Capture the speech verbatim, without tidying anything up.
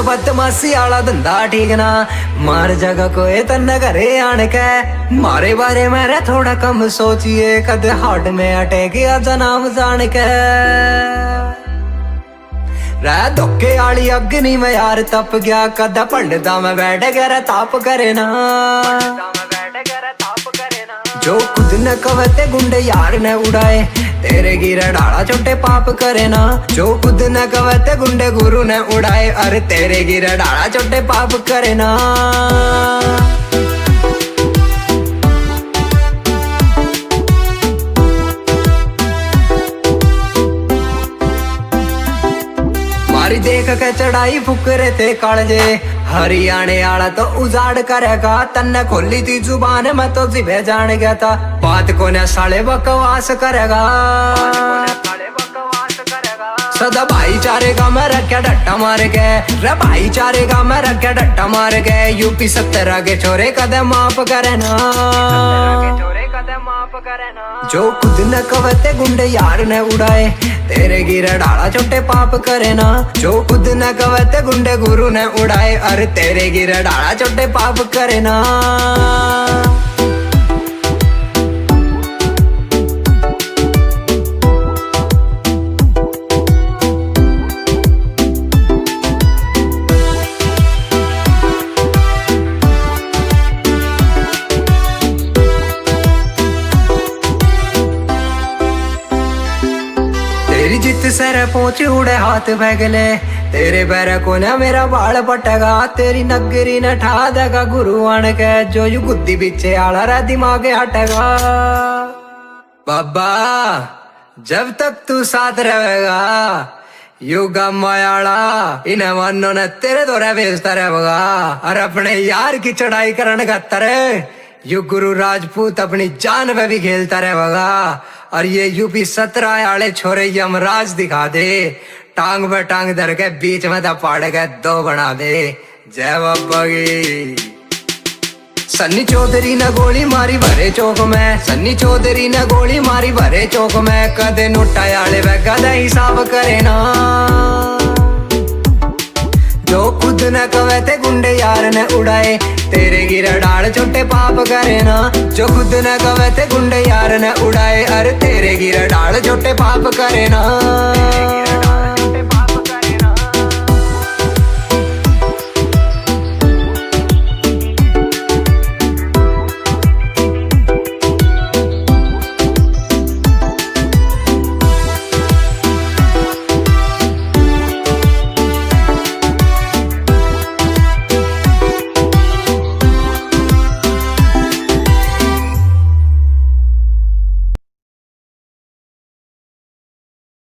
बदमाशी आला धंधा ठीक ना मार जगह कोई तन्ने घरे आन के मारे बारे मेरे थोड़ा कम सोचिए कद हार्ट में अटैक आजा नाम जान के रह धोखे आली अग्नि में यार तप गया कदा पंडदा में बैठ गया ताप करे ना जो खुद न कवते गुंडे यार ने उड़ाए तेरे गिरा डाला छोटे पाप करे ना जो खुद न कवते गुंडे गुरु ने उड़ाए अरे तेरे गिरा डाला छोटे पाप करे ना मारी देख के चढ़ाई फुकरे थे कालजे हरियाणे आला तो उजाड़ करेगा तन्ने खोली थी जुबान मैं तो जिभे जान गया था बात को न साले बकवास करेगा सदा भाईचारे का मैं रखा डट्टा मार के रे भाईचारे का मैं रखा डट्टा मार के यूपी सत्तर के छोरे कदम माफ करे ना जो खुद न कवते गुंडे यार ने उड़ाए तेरे गिरा डाला छोटे पाप करे ना जो खुद न कवते गुंडे गुरु ने उड़ाए अरे तेरे गिरा डाला छोटे पाप करे ना तेरी जित सर पहुंच उड़े हाथ भगले तेरे पैर को न मेरा बाल पटेगा तेरी नगरी न ठा देगा गुरु आन के जो यू गुद्दी पीछे आला रा दिमाग हटेगा बाबा जब तक तू साथ रहेगा यू गमायाला इन्हें मानो न तेरे द्वारा भेजता रहेगा और अपने यार की चढ़ाई करने का तरह यू गुरु राजपूत अपनी जान पे भी खेलता रहेगा और ये यूपी सत्रह आले छोरे यमराज दिखा दे टांग पे टांग धर के बीच में दपाड़ के दो बना दे जय बाबा की सन्नी चौधरी ने गोली मारी भरे चौक में सन्नी चौधरी ने गोली मारी भरे चौक में कदे नोटा आले वे कदे हिसाब करे ना जो खुद न कवते गुंडे यार ने उड़ाए तेरे गिरा डाल छोटे पाप करे ना जो खुद न कवते गुंडे यार ने उड़ाए अरे तेरे गिरा डाल छोटे पाप करे ना।